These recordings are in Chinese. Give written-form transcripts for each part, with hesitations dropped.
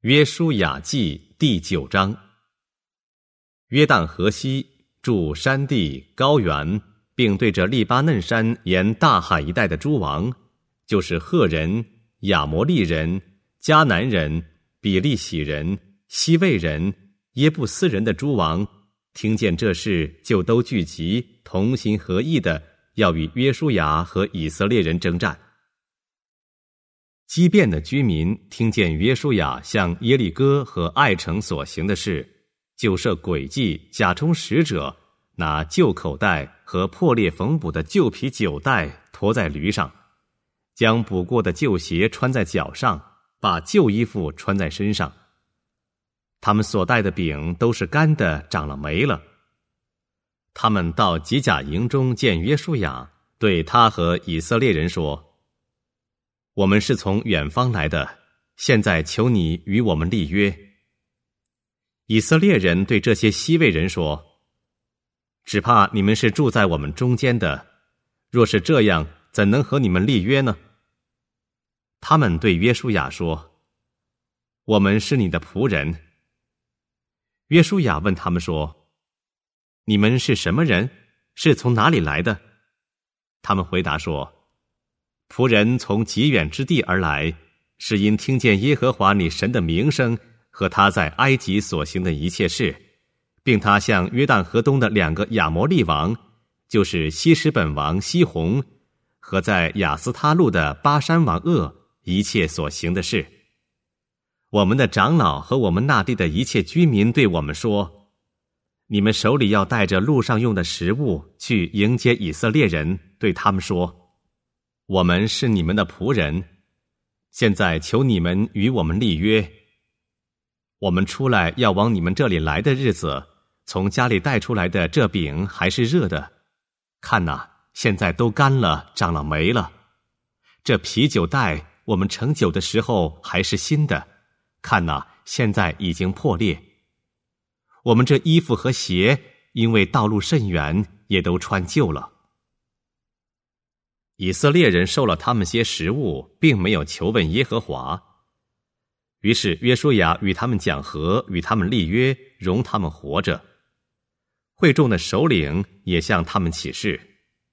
约书亚记第9章。约旦河西住山地高原，并对着利巴嫩山沿大海一带的诸王，就是赫人、亚摩利人、迦南人、比利洗人、西魏人、耶布斯人的诸王，听见这事，就都聚集，同心合意的要与约书亚和以色列人征战。基遍的居民听见约书亚向耶利哥和爱城所行的事，就设诡计，假充使者，拿旧口袋和破裂缝补的旧皮酒袋驮在驴上，将补过的旧鞋穿在脚上，把旧衣服穿在身上。他们所带的饼都是干的，长了霉了。他们到吉甲营中见约书亚，对他和以色列人说：我们是从远方来的，现在求你与我们立约。以色列人对这些西魏人说：只怕你们是住在我们中间的，若是这样，怎能和你们立约呢？他们对约书亚说：我们是你的仆人。约书亚问他们说：你们是什么人？是从哪里来的？他们回答说：仆人从极远之地而来，是因听见耶和华你神的名声和他在埃及所行的一切事，并他向约旦河东的2个亚摩利王，就是希实本王西宏和在亚斯他路的巴珊王噩一切所行的事。我们的长老和我们那地的一切居民对我们说：你们手里要带着路上用的食物去迎接以色列人，对他们说：我们是你们的仆人，现在求你们与我们立约。我们出来要往你们这里来的日子，从家里带出来的这饼还是热的，看哪，现在都干了，长了霉了。这啤酒袋我们盛酒的时候还是新的，看哪，现在已经破裂。我们这衣服和鞋因为道路甚远，也都穿旧了。以色列人受了他们些食物，并没有求问耶和华。于是约书亚与他们讲和，与他们立约，容他们活着。会众的首领也向他们起誓。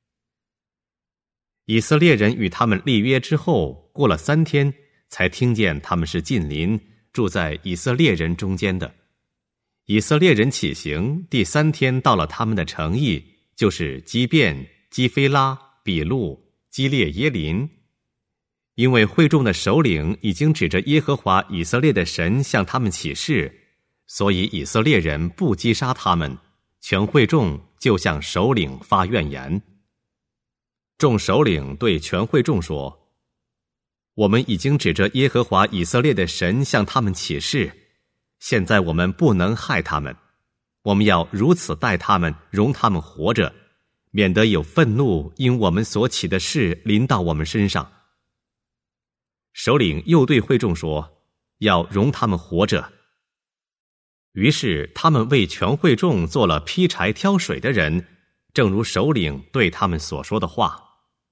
以色列人与他们立约之后，过了3天，才听见他们是近邻，住在以色列人中间的。以色列人起行，第3天到了他们的城邑，就是基遍、基非拉、比路、基列耶林。因为会众的首领已经指着耶和华以色列的神向他们起誓，所以以色列人不击杀他们，全会众就向首领发怨言。众首领对全会众说：我们已经指着耶和华以色列的神向他们起誓，现在我们不能害他们，我们要如此待他们，容他们活着，免得有愤怒因我们所起的事临到我们身上。首领又对会众说：要容他们活着。于是他们为全会众做了劈柴挑水的人，正如首领对他们所说的话。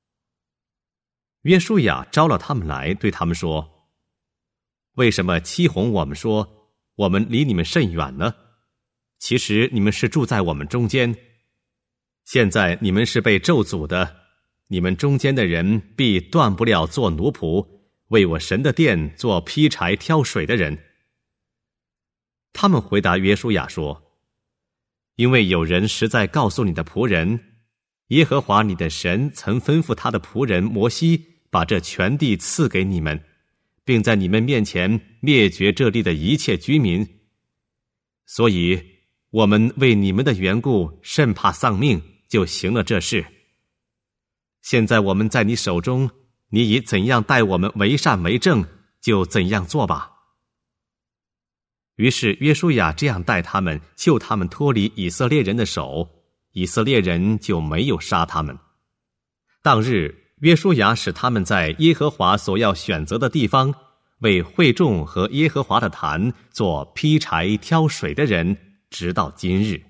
约书亚招了他们来，对他们说：为什么欺哄我们说我们离你们甚远呢？其实你们是住在我们中间。现在你们是被咒诅的，你们中间的人必断不了做奴仆，为我神的殿做劈柴挑水的人。他们回答约书亚说：因为有人实在告诉你的仆人，耶和华你的神曾吩咐他的仆人摩西把这全地赐给你们，并在你们面前灭绝这地的一切居民。所以我们为你们的缘故甚怕丧命，就行了这事。现在我们在你手中，你以怎样待我们为善为正，就怎样做吧。于是约书亚这样待他们，救他们脱离以色列人的手，以色列人就没有杀他们。当日约书亚使他们在耶和华所要选择的地方，为会众和耶和华的坛做劈柴挑水的人，直到今日。